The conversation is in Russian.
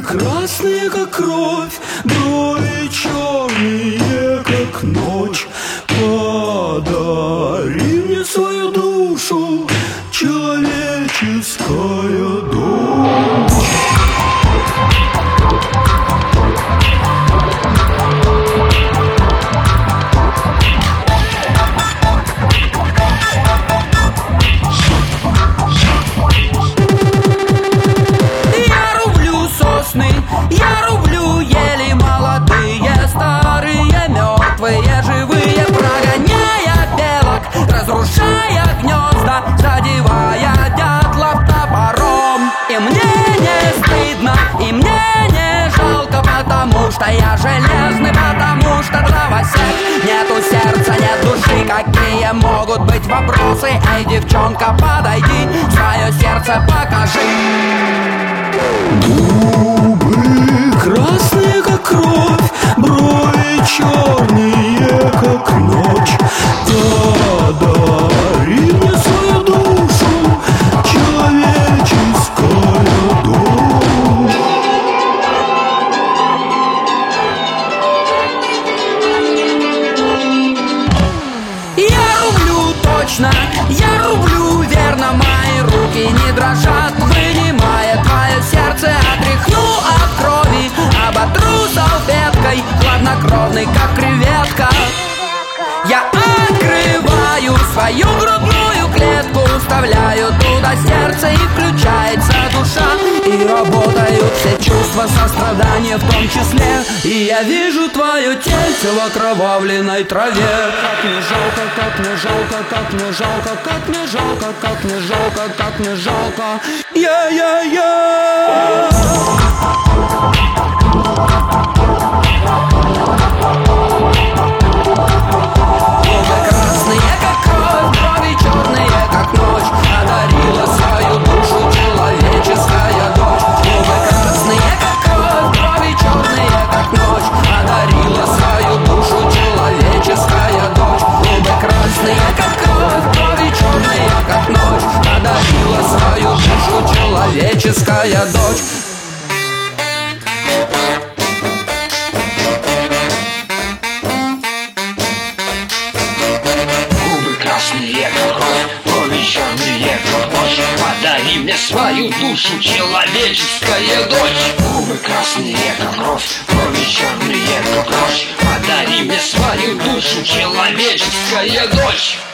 красные, как кровь, брови черные, как ночь. Подари мне свою душу, человеческая дочь. Я рублю ели молодые, старые, мертвые, живые, прогоняя белок, разрушая гнезда, задевая дятлов топором. И мне не стыдно, и мне не жалко, потому что я железный, потому что дровосек. Нету сердца, нет души, какие могут быть вопросы? Эй, девчонка, подойди, свое сердце покажи. Губы красные, как кровь, брови черные, как ночь. Подари мне свою душу, человеческая дочь. Я рублю точно, я рублю верно, мои руки не дрожат, вынимая твое сердце, отряхну от крови, оботру салфеткой, хладнокровный, как креветка. Я открываю свою грудную клетку, вставляю туда сердце, и включается душа, и работают все чувства, сострадания в том числе. И я вижу твое тельце в окровавленной траве. Как мне жалко, как мне жалко, как мне жалко, как мне жалко, как мне жалко, как мне жалко. Я. Человеческая дочь. Губы красные, как кровь, брови черные, как ночь. Подари мне свою душу, человеческая дочь. Губы красные, как кровь, брови черные, как ночь. Подари мне свою душу, человеческая дочь.